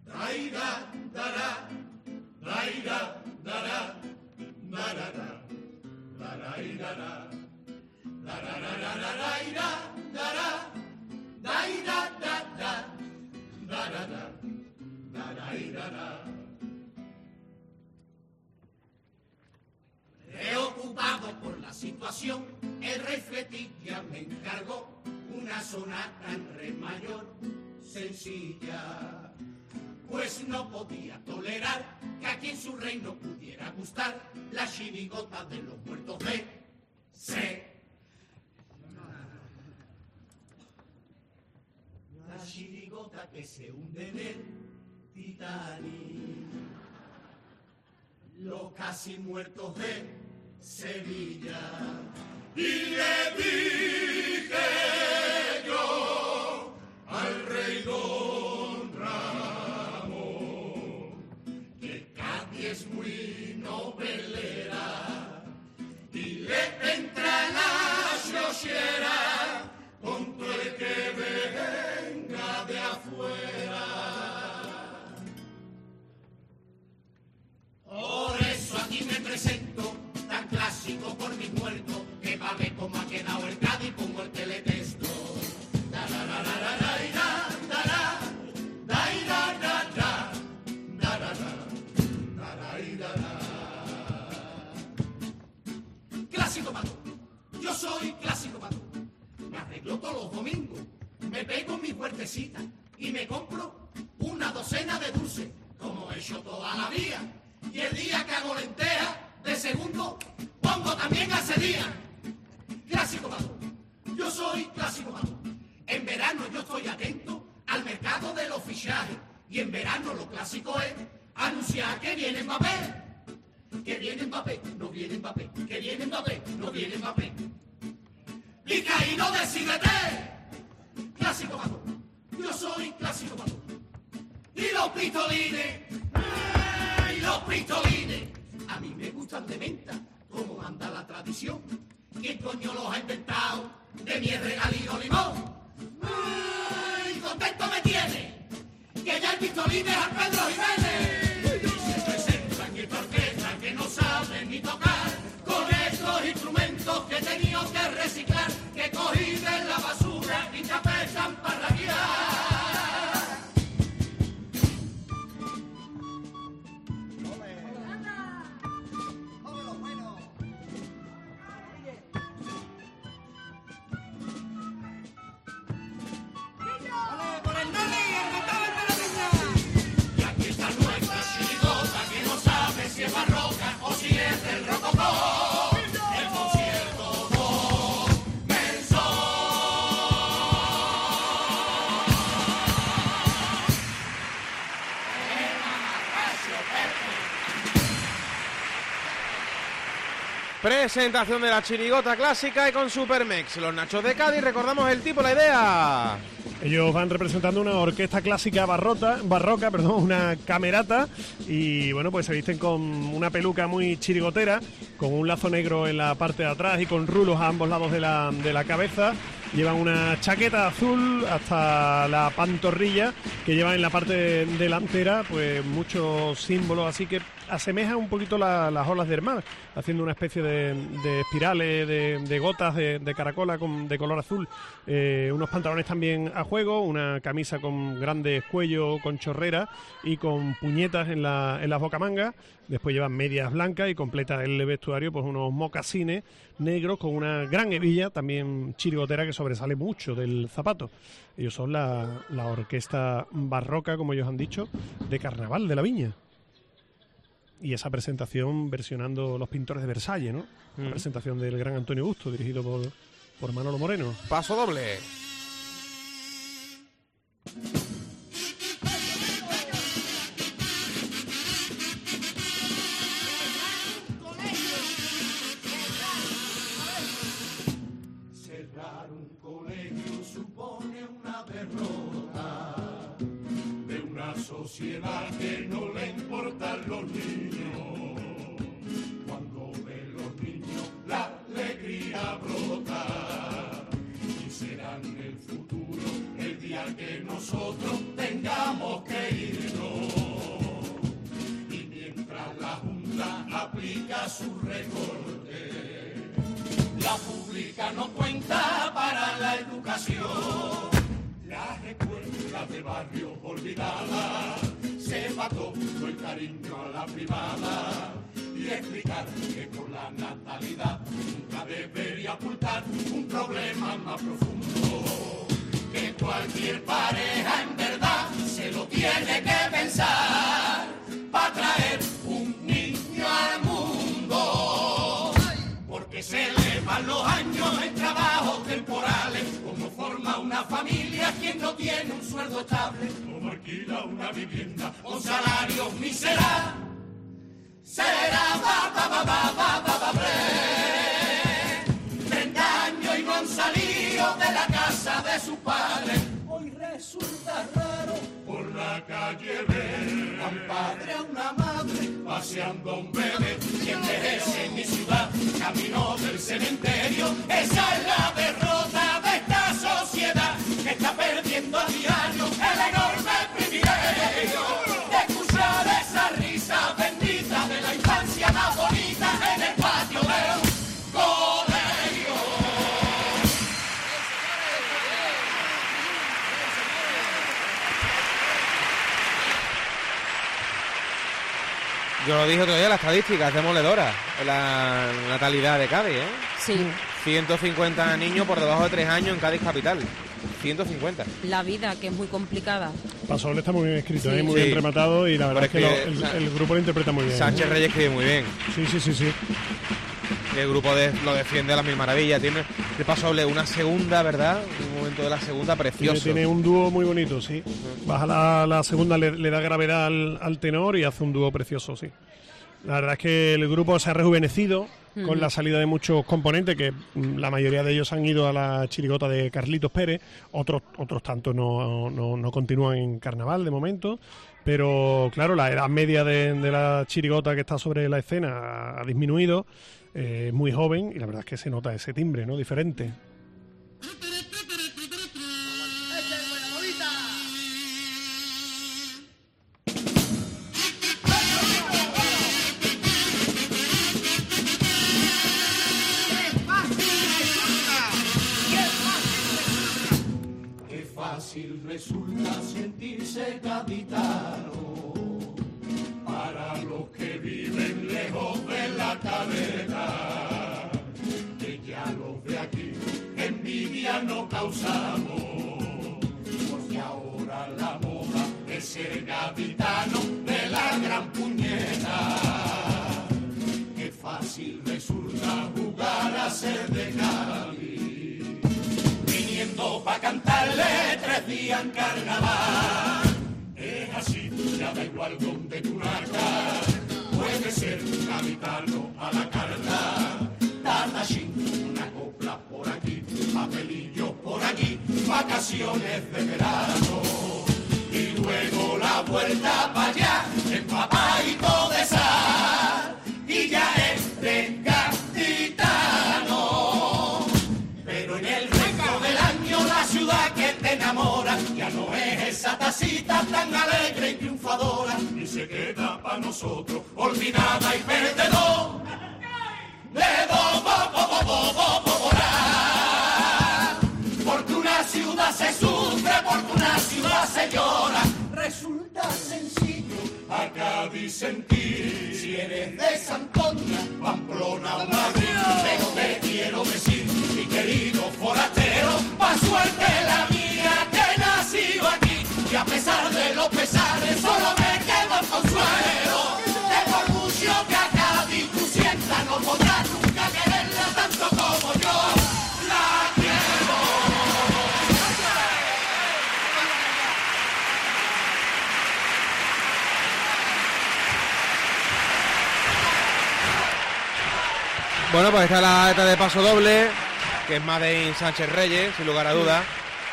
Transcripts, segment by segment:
Preocupado por la situación, el rey Fletilla me encargó una sonata en re mayor sencilla, pues no podía tolerar que aquí en su reino pudiera gustar la chirigota de los muertos de C. La chirigota que se hunde en el Titanic, los casi muertos de Sevilla. Y le dije yo al rey Don Ramón que Cádiz es muy novelera y le entra la sociedad con todo el que venga de afuera. Por eso aquí me presento tan clásico por mis muertos, que va a ver cómo ha quedado el Cádiz, pongo el teletexto. Clásico pato, yo soy clásico pato. Me arreglo todos los domingos, me pego mi huertecita y me compro una docena de dulces, como he hecho toda la vida. Y el día que hago lentejas de segundo, pongo también a ese día. Clásico pato, yo soy clásico pato. En verano yo estoy atento al mercado de los fichajes. Y en verano lo clásico es anunciar que viene Mbappé. Que viene Mbappé, no viene Mbappé. Que viene Mbappé, no viene Mbappé. Vizcaíno de Sidete. Clásico pato, yo soy clásico pato. Y los pistolines, ¡ay, los pistolines! A mí me gustan de menta, como anda la tradición. ¿Quién coño los ha inventado? De miel, regalío, limón. ¡Ay, contento me tiene! Que ya el pistolín es al Pedro Jiménez. Y se presentan y esta orquesta que no saben ni tocar, con estos instrumentos que he tenido que reciclar, que cogí de la basura y que apestan para rabiar. Si es barroca o si es del rococó, el concierto comenzó. Presentación de la chirigota clásica y con Supermex. Los Nachos de Cádiz, recordamos el tipo, la idea. Ellos van representando una orquesta clásica barroca, una camerata, y bueno, pues se visten con una peluca muy chirigotera, con un lazo negro en la parte de atrás y con rulos a ambos lados de la cabeza. Llevan una chaqueta azul hasta la pantorrilla, que llevan en la parte delantera pues muchos símbolos, así que asemeja un poquito las olas del mar, haciendo una especie de espirales, de gotas de caracola de color azul. Unos pantalones también a juego, una camisa con grandes cuellos, con chorrera y con puñetas en las bocamangas. Después llevan medias blancas y completa el vestuario pues unos mocasines negros con una gran hebilla, también chirigotera, que sobresale mucho del zapato. Ellos son la orquesta barroca, como ellos han dicho, de Carnaval de la Viña. Y esa presentación versionando Los Pintores de Versalles, ¿no? La presentación del gran Antonio Busto, dirigido por Manolo Moreno. Paso doble. Cerrar un colegio supone una derrota de una sociedad que no le importan los niños. Cuando ven los niños la alegría brota, y serán el futuro el día que nosotros tengamos que irnos. su recorte. La pública no cuenta para la educación. Las escuelas de barrio olvidadas, se va todo el cariño a la privada. Y explicar que por la natalidad nunca debería ocultar un problema más profundo. Que cualquier pareja en verdad se lo tiene que pensar para traer un niño al mundo. Porque se le van los años en trabajos temporales. Como forma una familia quien no tiene un sueldo estable. Como alquila una vivienda con salarios miserables. Será 30 años y no han salido de la casa de su padre. Hoy resulta raro por la calle ver a un padre, a una madre, paseando a un bebé. Y envejece en mi ciudad, camino del cementerio. Esa es la derrota de esta sociedad que está perdiendo a diario el enorme privilegio de escuchar esa risa bendita de la infancia más bonita en el patio de un colegio. Yo lo dije otro día, la estadística es demoledora, la natalidad de Cádiz, ¿eh? Sí. 150 niños por debajo de 3 años en Cádiz capital. 150. La vida, que es muy complicada. Pasodoble está muy bien escrito, Sí. muy Sí. bien rematado y la verdad es que Pero el grupo lo interpreta muy bien. Sánchez Reyes escribe muy bien. Sí. El grupo lo defiende a las mil maravillas. Tiene de Pasodoble una segunda, ¿verdad? Un momento de la segunda precioso. Tiene un dúo muy bonito, sí. Baja la segunda, le da gravedad al tenor y hace un dúo precioso, sí. La verdad es que el grupo se ha rejuvenecido con la salida de muchos componentes, que la mayoría de ellos han ido a la chirigota de Carlitos Pérez, otros tantos no continúan en carnaval de momento, pero claro, la edad media de la chirigota que está sobre la escena ha disminuido, es muy joven y la verdad es que se nota ese timbre, ¿no? Diferente. Fácil resulta sentirse gaditano para los que viven lejos de la cadena, que ya los de aquí envidia no causamos, porque ahora la moda es ser gaditano de la gran puñeta. Qué fácil resulta jugar a ser de Cádiz, pa' cantarle 3 días en carnaval. Es así, ya da igual donde tú nazcas, puede ser gaditano a la carta. Tardachín, una copla por aquí, papelillo por aquí, vacaciones de verano. Y luego la vuelta para allá, empapadito de sal, y ya es de gaditano. Pero en el la ciudad que te enamora ya no es esa tacita tan alegre y triunfadora, y se queda para nosotros olvidada y perdedor de porque una ciudad se sufre, porque una ciudad se llora. Resulta sencillo a Cádiz sentir, si eres de Santoña, Pamplona o Madrid. Pero te quiero decir, mi querido forastero, pa' suerte la mía que he nacido aquí, y a pesar de los pesares solo me queda el consuelo. Tengo orgullo que a Cádiz tú sientas, no podrás nunca quererla tanto como yo la quiero. Bueno, pues está la letra de Pasodoble, que es Made in Sánchez Reyes, sin lugar a dudas.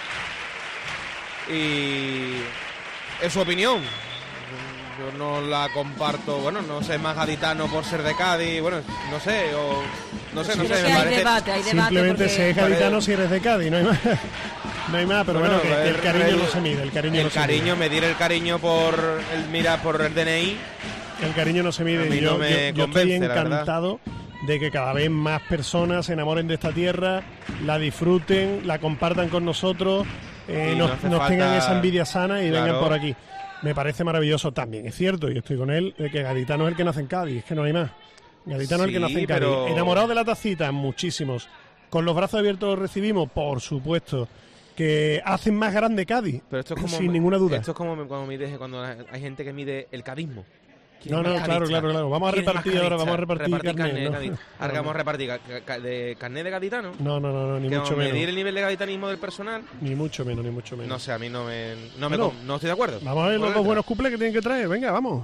Y es su opinión. Yo no la comparto, bueno, no sé, más gaditano por ser de Cádiz, bueno, no sé, me parece... Hay debate. Simplemente porque... si eres gaditano, si eres de Cádiz, no hay más. No hay más, pero bueno, que el cariño no se mide, medir el cariño por el DNI El cariño no se A mide. mí no me yo estoy convence, la verdad. encantado de que cada vez más personas se enamoren de esta tierra, la disfruten, la compartan con nosotros, Y no nos hace tengan falta- esa envidia sana y Claro. vengan por aquí. Me parece maravilloso también. Es cierto, y estoy con él, de que Gaditano es el que nace en Cádiz, es que no hay más. Gaditano es el que Sí, nace en Cádiz. pero- Enamorado de la tacita, muchísimos. Con los brazos abiertos los recibimos, por supuesto. Que hacen más grande Cádiz, Pero esto es como, sin ninguna duda. Esto es como cuando hay gente que mide el cadismo. ¿Quién No, es no, más claro, cadista? claro. Vamos a ¿Quién es más repartir ahora, cadista? vamos a repartir carnet, de ¿no? Cádiz. Ahora que vamos a repartir carnet de gaditano. No, ni Que mucho vamos a medir menos. el nivel de gaditanismo del personal. Ni mucho menos, ni mucho menos. No sé, a mí no Bueno, estoy de acuerdo. Vamos a ver los dos buenos cuplés que tienen que traer. Venga, vamos.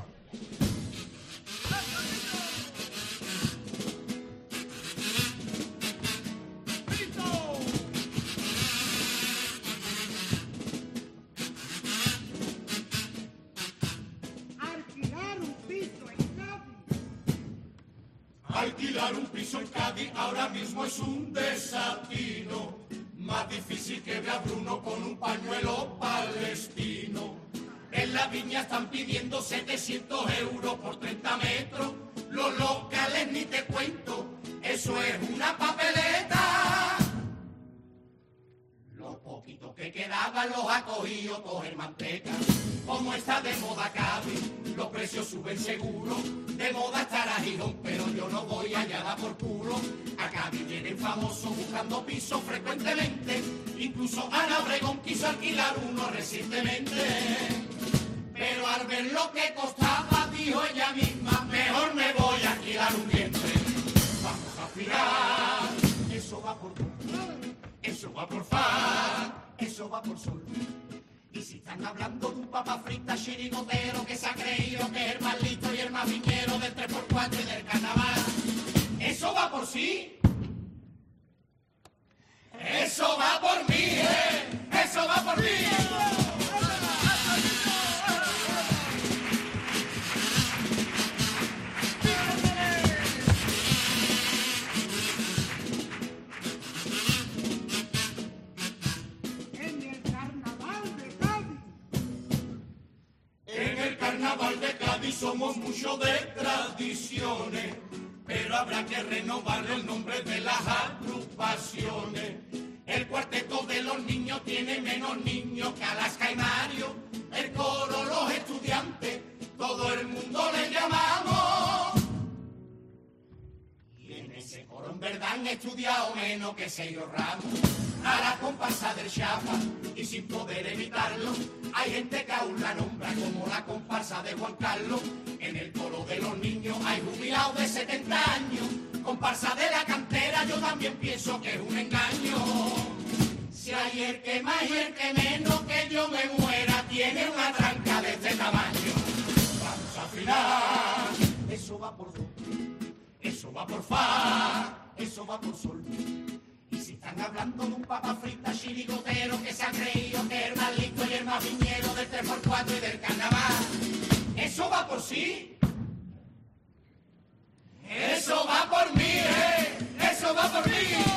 Alquilar un piso en Cádiz. Alquilar un piso en Cádiz ahora mismo es un desatino. Más difícil que ver a Bruno con un pañuelo palestino. En la viña están pidiendo 700 euros por 30 metros. Los locales ni te cuento, eso es una papeleta. Los poquitos que quedaban los ha cogido coger manteca. Como está de moda Cádiz, los precios suben seguro. De moda estará Girón, pero yo no voy allá da por culo. A Cádiz vienen famosos buscando pisos frecuentemente. Incluso Ana Obregón quiso alquilar uno recientemente. Pero al ver lo que costaba, dijo ella misma, mejor me voy a alquilar un vientre. Vamos a aspirar, eso va por do, eso va por fa, eso va por sol. Y si están hablando de un papa frita chirigotero que se ha creído que es el más listo y el más viñero del 3x4 y del carnaval, eso va por sí. Eso va por mí, eso va por mí. En el carnaval de Cádiz. En el carnaval de Cádiz somos mucho de tradiciones, pero habrá que renovarle el nombre de las agrupaciones. El cuarteto de los niños tiene menos niños que Alaska y Mario. El coro, los estudiantes, todo el mundo le llamamos. Y en ese coro en verdad han estudiado menos que Seiro Ramos. A la comparsa del Chapa, y sin poder evitarlo, hay gente que aún la nombra como la comparsa de Juan Carlos. En el coro de los niños hay jubilados de 70 años. Comparsa de la cantera yo también pienso que es un engaño. Si hay el que más y el que menos que yo me muera tiene una tranca de este tamaño. Vamos a afinar, eso va por do, eso va por fa, eso va por sol. Y si están hablando de un papa frita chirigotero que se ha creído que es el más listo y el más viñero del 3x4 y del carnaval, eso va por sí. Eso va por mí, eso va por mí.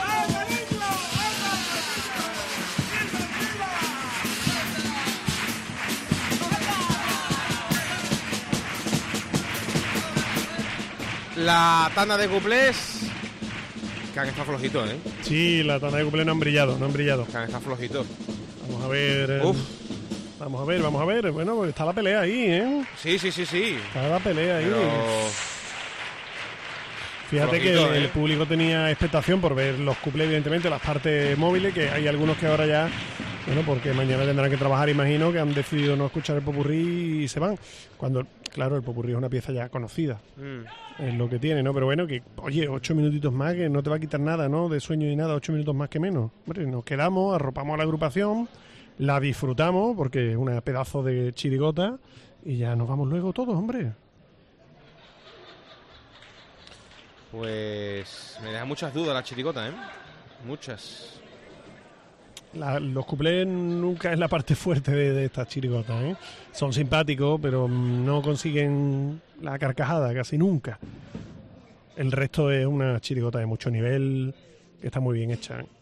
La tanda de cuplés que han estado flojitos, ¿eh? Sí, la tanda de cuplés no han brillado, no han brillado. Que han estado flojitos. Vamos a ver. Uf. Vamos a ver. Bueno, pues está la pelea ahí, ¿eh? Sí. Está la pelea ahí. Pero Fíjate flojito, que el ¿eh? público tenía expectación por ver los cuplés, evidentemente, las partes móviles, que hay algunos que ahora ya, bueno, porque mañana tendrán que trabajar, imagino, que han decidido no escuchar el popurrí y se van. Cuando, claro, el popurrí es una pieza ya conocida, es lo que tiene, ¿no? Pero bueno, que, oye, 8 minutitos más, que no te va a quitar nada, ¿no? De sueño ni nada, 8 minutos más que menos. Hombre, nos quedamos, arropamos a la agrupación, la disfrutamos, porque es una pedazo de chirigota, y ya nos vamos luego todos, hombre. pues me deja muchas dudas la chirigota, ¿eh? Muchas. Los cuplés nunca es la parte fuerte de estas chirigotas, ¿eh? Son simpáticos, pero no consiguen la carcajada casi nunca. El resto es una chirigota de mucho nivel, que está muy bien hecha, ¿eh?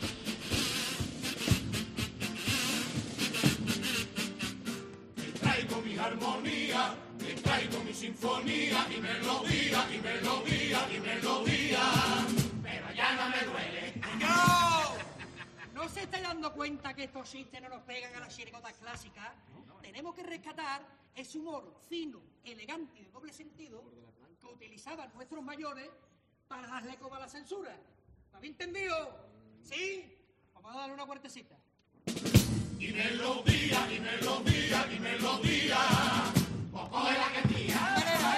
Traigo traigo mi armonía, te traigo mi sinfonía y melodía, y melodía, y melodía. Pero ya no me duele. ¿No se está dando cuenta que estos chistes no nos pegan a las chirigotas clásicas? Tenemos que rescatar ese humor fino, elegante y de doble sentido que utilizaban nuestros mayores para darle coba a la censura. ¿Me habéis entendido? ¿Sí? Vamos a darle una cuartecita. Y melodía, y melodía, y melodía. Pues coge la que tía.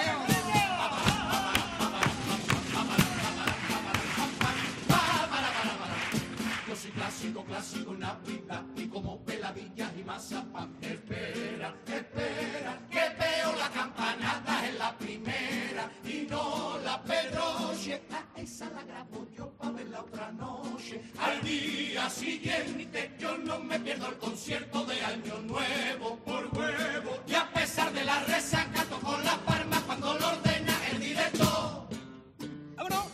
Yo soy clásico, clásico en Navidad y como peladillas y mazapán. Espera, espera, que veo la campanada en la primera y no la pedroche. A esa la grabo yo pa' verla otra noche. Al día siguiente yo no me pierdo el concierto de Año Nuevo por huevo. Y a pesar de la resaca toco las palmas cuando lo ordena el director. ¡Vámonos!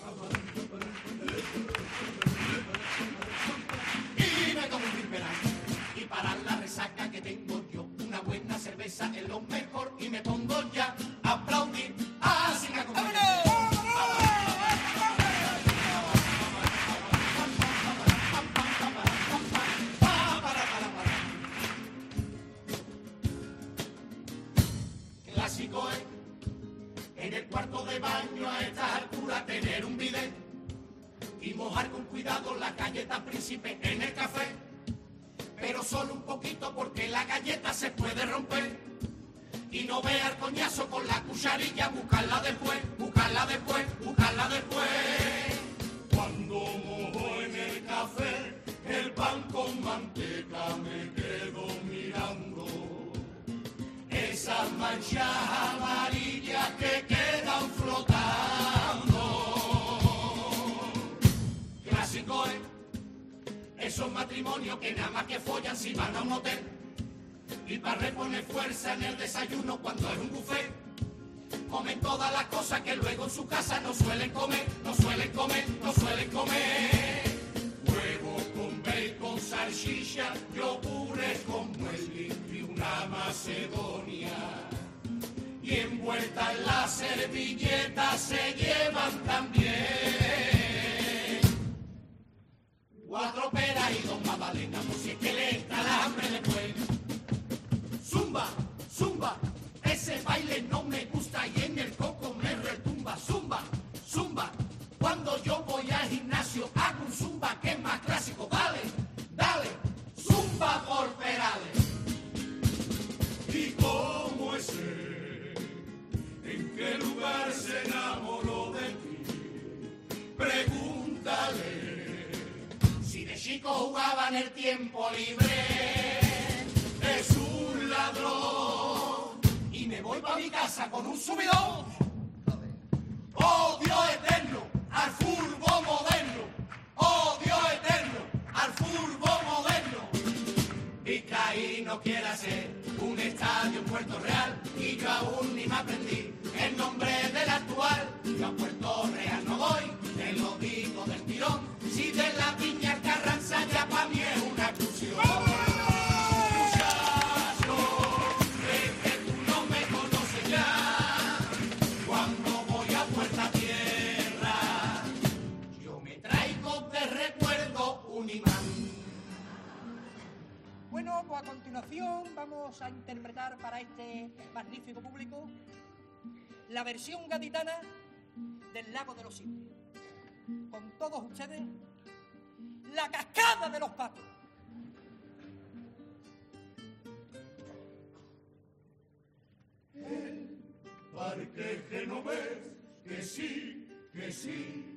Y me tomo un pimpera. Y para la resaca que tengo yo, una buena cerveza es lo mejor. Y me pongo ya a aplaudir, así que acompañar. Clásico es en el cuarto de baño a esta altura tener un bidet y mojar con cuidado la galleta príncipe en el café, pero solo un poquito porque la galleta se puede romper y no vea el coñazo con la cucharilla, buscarla después, buscarla después, buscarla después. Cuando mojo en el café el pan con manteca me quedo mirando esas manchas amarillas que quedan flotando. Clásico es esos matrimonios que nada más que follan si van a un hotel y para reponer fuerza en el desayuno cuando es un buffet comen todas las cosas que luego en su casa no suelen comer, no suelen comer, no suelen comer. Huevo con bacon, salchicha, yogures con muesli y una macedonia. Y envuelta en la servilleta se llevan también 4 peras y 2 magdalenas, por si es que le entra la hambre después. Zumba, zumba, ese baile no me gusta y en el coco me retumba. Zumba, zumba, cuando yo voy al gimnasio hago un zumba que es más clásico. Dale, dale, zumba por Perales. ¿Y cómo es él? ¿En qué lugar se enamoró de ti? Pregúntale. Si de chico jugaba en el tiempo libre, es un ladrón. Y me voy pa' mi casa con un subidón. Oh Dios eterno, al furbo moderno. Oh Dios eterno, al furbo moderno. Vizcaíno quiere hacer un estadio en Puerto Real y yo aún ni me aprendí el nombre del actual. Yo a Puerto Real no voy, te lo digo del tirón. Si de la Viña al Carranza ya pa' mí es una excursión. Muchacho, es que tú no me conoces ya. Cuando voy a Puerta Tierra, yo me traigo de recuerdo un imán. Bueno, pues a continuación vamos a interpretar para este magnífico público la versión gaditana del Lago de los Cisnes. Con todos ustedes, la Cascada de los Patos. El parque genovés, que sí, que sí.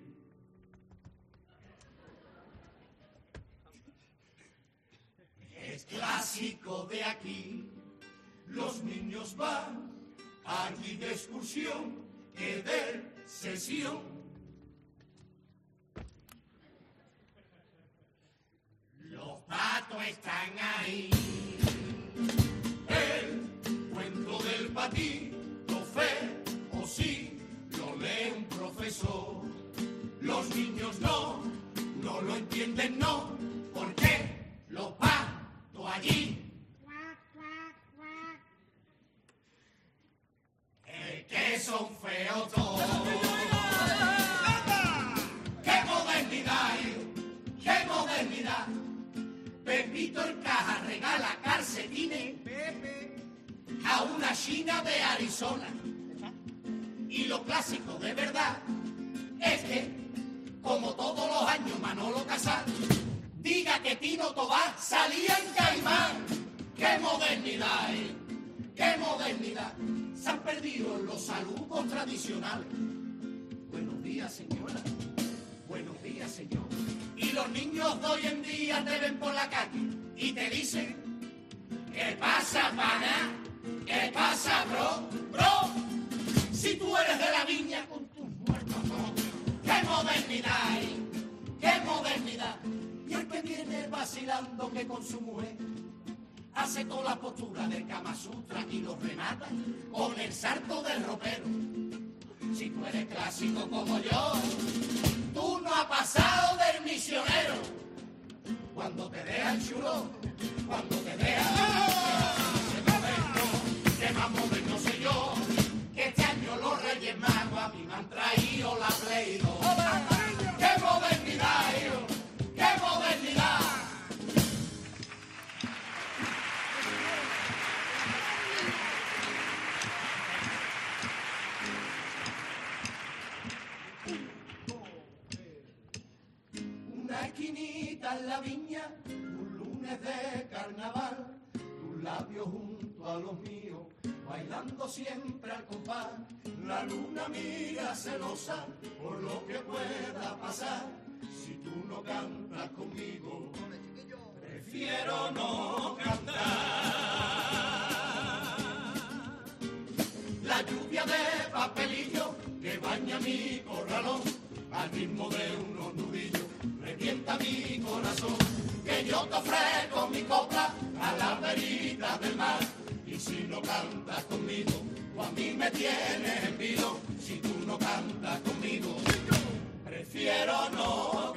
Es clásico de aquí, los niños van allí de excursión, que de sesión. Los patos están ahí. El cuento del patito fe o sí lo lee un profesor. Los niños no lo entienden, no, porque los patos allí Cuac, cuac, cuac. son feos todos. ¡Qué modernidad, hijo! ¡Qué modernidad! Pepito el Caja regala calcetines a una china de Arizona. Y lo clásico de verdad es que, como todos los años Manolo Casal diga que Tino Tobá salía en Caimán. ¡Qué modernidad, ¡Qué modernidad! Se han perdido los saludos tradicionales. Buenos días, señora. Buenos días, señor. Y los niños de hoy en día te ven por la calle y te dicen: ¿qué pasa, pana? ¿Qué pasa, bro? Bro, si tú eres de la viña con tus muertos, no. ¡Qué modernidad! ¡Qué modernidad! Y el que viene vacilando que con su mujer hace toda la postura del Kama Sutra y los remata con el salto del ropero. Si tú eres clásico como yo, tú no has pasado del misionero. Cuando te deja el chulo, cuando te deja que más moderno soy yo, que este año los Reyes Magos a mí me han traído la Play 2. ¡Qué modernidad, hijo! ¡Qué modernidad! Una esquinita en la viña, un lunes de carnaval, tus labios junto a los míos, bailando siempre al compás. La luna mira celosa por lo que pueda pasar. Si tú no cantas conmigo, prefiero no cantar. La lluvia de papelillo que baña mi corralón, al ritmo de unos nudillos, revienta mi corazón. Que yo te ofrezco mi copla a la verita del mar. Y si no cantas conmigo, tú a mí me tienes en vilo. Si tú no cantas conmigo, prefiero no